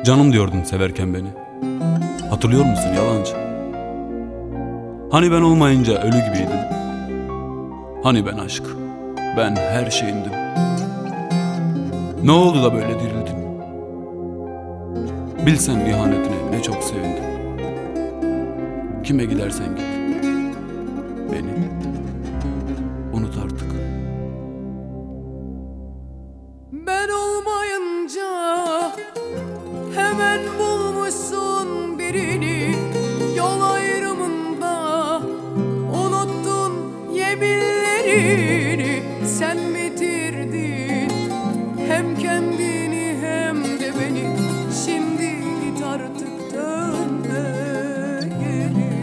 Canım diyordun severken beni. Hatırlıyor musun yalancı? Hani ben olmayınca ölü gibiydin. Hani ben aşk, ben her şeyindim. Ne oldu da böyle dirildin? Bilsen ihanetine ne çok sevindim. Kime gidersen git, beni unut artık. Ben olmayınca hemen bulmuşsun birini. Yol ayrımında unuttun yeminlerini. Sen bitirdin hem kendini hem de beni. Şimdi git artık, dönme geri.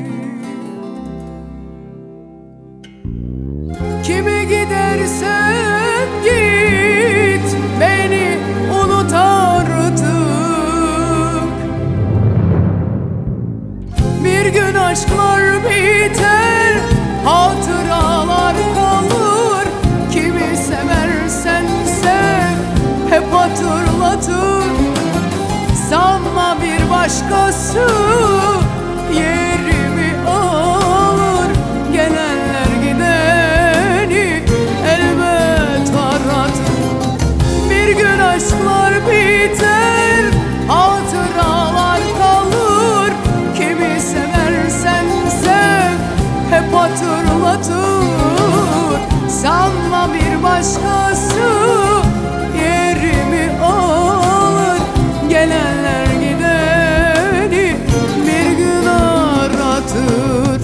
Kime gidersen git, beni unut artık. Bir gün aşklar biter, hatıralar kalır. Kimi seversen sev, hep hatırlatır. Sanma bir başkası yerimi alır. Gelenler gideni elbet aratır. Bir gün aşklar biter, hatıralar kalır. Kimi seversen sev, hep hatırlatır. Sanma bir başkası yerimi alır. Gelenler gideni bir gün aratır.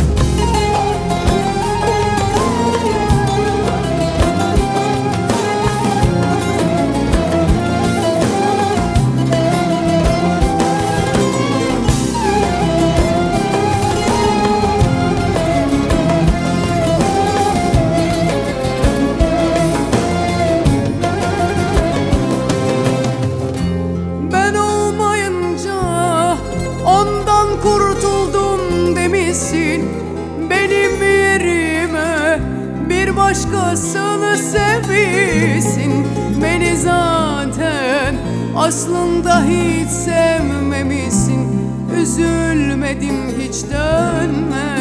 Kurtuldum demişsin benim yerime. Bir başkasını sevmişsin. Beni zaten aslında hiç sevmemişsin. Üzülmedim hiç, dönme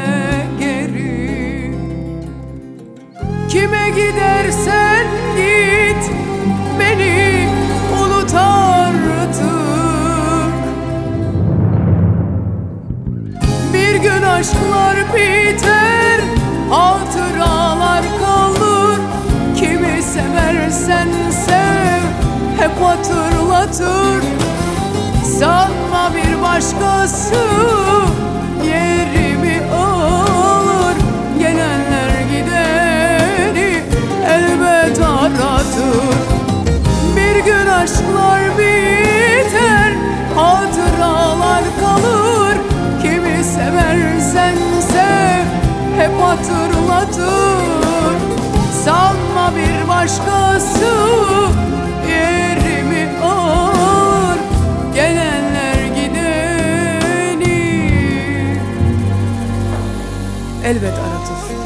geri. Kime gidersen git, beni unut artık. Bir gün aşklar biter, hatıralar kalır. Kimi seversen sev, hep hatırlatır. Sanma bir başkası yerimi alır. Gelenler gideni elbet aratır. Bir gün aşklar biter, hatıralar kalır. Kimi seversen sev, hep hatırlatır. Sanma bir başkası yerimi alır. Gelenler gideni elbet aratır.